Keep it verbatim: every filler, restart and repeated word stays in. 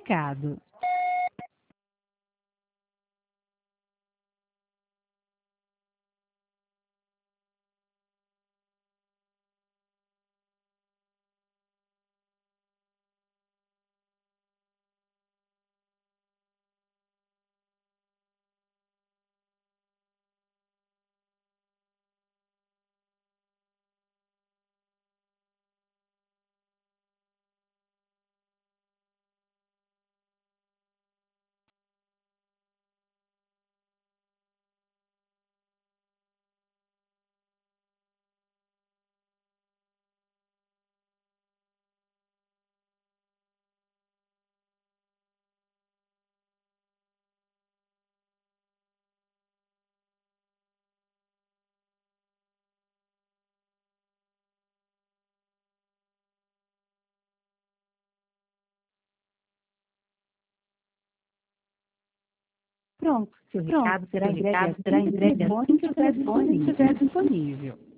recado. Pronto, seu Pronto, recado será seu entregue recado será assim que o entregue telefone assim que o estiver telefone disponível. estiver disponível.